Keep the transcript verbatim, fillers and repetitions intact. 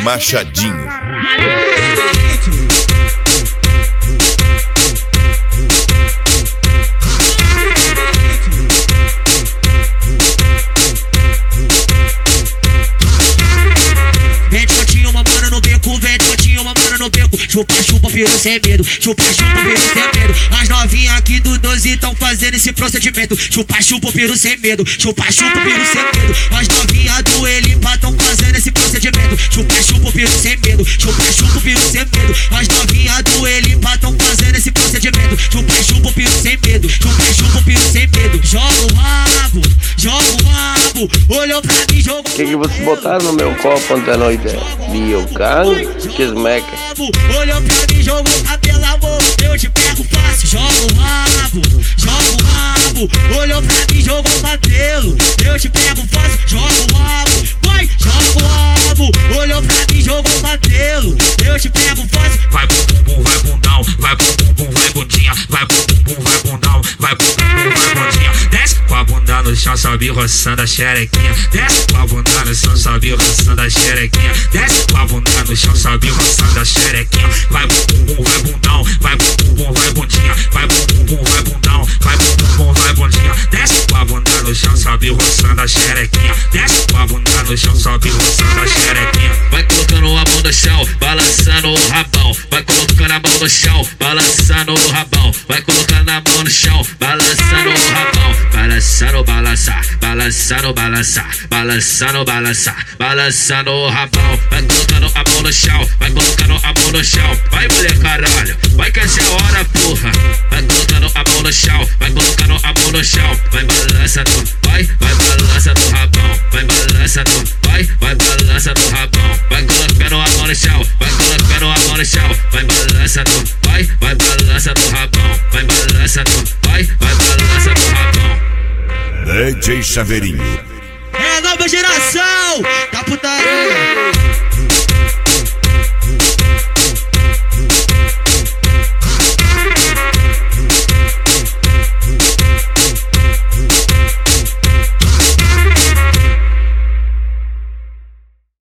Machadinho. Chupa, chupa, piru sem medo. Chupa, chupa, piru sem medo. As novinhas aqui do doze tão fazendo esse procedimento. Chupa, chupa, piru sem medo. Chupa, chupa, piru sem medo. As novinhas do Elipa tão fazendo esse procedimento. Chupa, chupa, piru sem medo. Chupa, chupa, piru sem medo. As novinhas do Elipa tão fazendo esse procedimento. Chupa, chupa, piru sem medo. Chupa, chupa, piru sem medo. Joga o rabo, joga o rabo. Olhou pra mim, jogou. O que que vocês botaram no meu copo ontem à noite? Biocan? Que esmeca. Olhou pra mim, jogou a pelo amor, eu te pego fácil. Joga o rabo, joga o rabo. Olhou pra mim, jogou o pelo, eu te pego fácil. Joga o rabo, vai, joga o rabo. Olhou pra mim, jogou o pelo, eu te pego fácil. Vai bum bum, vai bundão, vai bum bum, vai bundinha, vai bum bum, vai bundão, vai bum bum, vai bundinha. Desce com a bunda no chão, sobe roçando a xerequinha. Desce com a bunda no chão, sobe roçando a xerequinha. Desce com a bunda no chão, sobe roçando a xerequinha. Vai bum bum, vai bundão, vai bum bum, vai bundinha, vai bum bum, vai bundão, vai bum bum, vai bundinha. Desce com a bunda no chão, sobe roçando a xerequinha. Desce com a bunda no chão, sobe roçando a xerequinha. Vai colocando a mão no chão, balançando o rabão. Vai colocando a mão no chão, balançando o rabão. Vai colocando a mão no chão, balançando o rabão. Balançando, balançar, balançando, balançar, balançando, balançar, balançando o rabão. Vai colocando a mão no chão, vai colocando a mão no chão. Vai mulher caralho, vai que essa é a hora porra. Vai colocando a mão no chão, vai colocando a mão no chão. Vai balançando, vai, vai balançando o rabão. Vai balançando, vai, vai balançando o rabão. Vai colocando a mão no chão, vai colocando a mão no chão. Vai balançando, vai, vai balançando o rabão. Vai balançando, vai, vai balançando o rabão. D J Chaveirinho. É a nova geração da putaria.